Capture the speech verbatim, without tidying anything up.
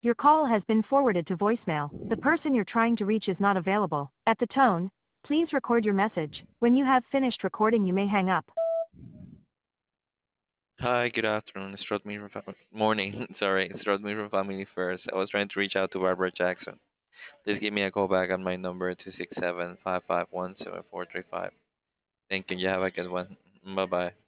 Your call has been forwarded to voicemail. The person you're trying to reach is not available. At the tone, please record your message. When you have finished recording, you may hang up. Hi, good afternoon. It's Rodney from Fam- morning. Sorry, it's Rodney from Family First. I was trying to reach out to Barbara Jackson. Please give me a call back on my number two six seven, five five one, seven four three five. Thank you. You have a good one. Bye bye.